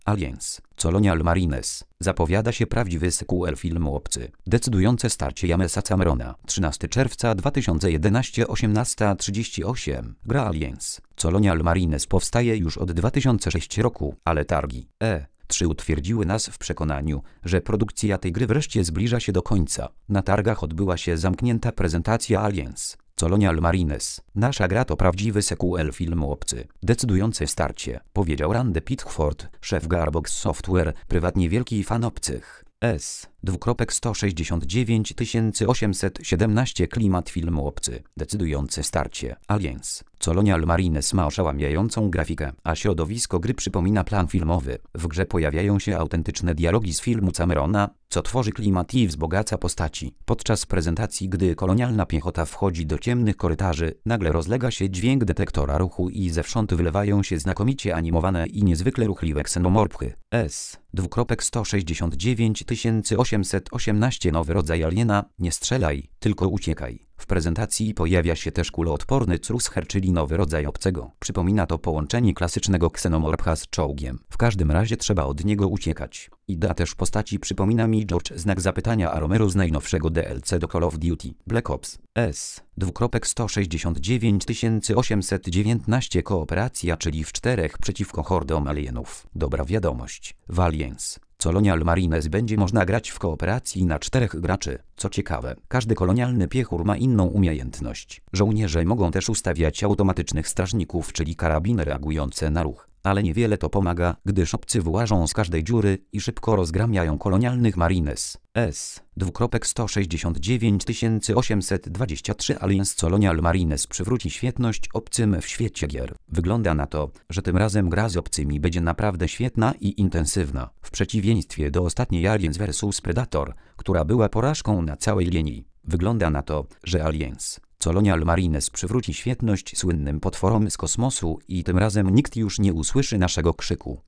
Aliens, Colonial Marines. Zapowiada się prawdziwy sequel filmu Obcy. Decydujące starcie Jamesa Camerona. 13 czerwca 2011, 18:38. Gra Aliens, Colonial Marines powstaje już od 2006 roku, ale targi E3 utwierdziły nas w przekonaniu, że produkcja tej gry wreszcie zbliża się do końca. Na targach odbyła się zamknięta prezentacja Aliens, Colonial Marines. Nasza gra to prawdziwy sequel filmu Obcy. Decydujące starcie, powiedział Randy Pitchford, szef Gearbox Software, prywatnie wielki fan Obcych. S. 16817 Klimat filmu Obcy. Decydujące starcie. Aliens, Colonial Marines ma oszałamiającą grafikę, a środowisko gry przypomina plan filmowy. W grze pojawiają się autentyczne dialogi z filmu Camerona, co tworzy klimat i wzbogaca postaci. Podczas prezentacji, gdy kolonialna piechota wchodzi do ciemnych korytarzy, nagle rozlega się dźwięk detektora ruchu i zewsząd wylewają się znakomicie animowane i niezwykle ruchliwe ksenomorfy. S. 16918 Nowy rodzaj aliena, nie strzelaj, tylko uciekaj. W prezentacji pojawia się też kuloodporny Crusher, czyli nowy rodzaj obcego. Przypomina to połączenie klasycznego ksenomorpha z czołgiem. W każdym razie trzeba od niego uciekać. Idea też postaci przypomina mi George znak zapytania a Romero z najnowszego DLC do Call of Duty Black Ops. S. 16918 Kooperacja, czyli w 4 przeciwko hordom alienów. Dobra wiadomość. W Aliens, Colonial Marines będzie można grać w kooperacji na 4 graczy. Co ciekawe, każdy kolonialny piechur ma inną umiejętność. Żołnierze mogą też ustawiać automatycznych strażników, czyli karabiny reagujące na ruch. Ale niewiele to pomaga, gdyż obcy wyłażą z każdej dziury i szybko rozgramiają kolonialnych marines. S. 16918 Aliens Colonial Marines przywróci świetność obcym w świecie gier. Wygląda na to, że tym razem gra z obcymi będzie naprawdę świetna i intensywna. W przeciwieństwie do ostatniej Aliens vs Predator, która była porażką na całej linii. Wygląda na to, że Aliens, Colonial Marines przywróci świetność słynnym potworom z kosmosu i tym razem nikt już nie usłyszy naszego krzyku.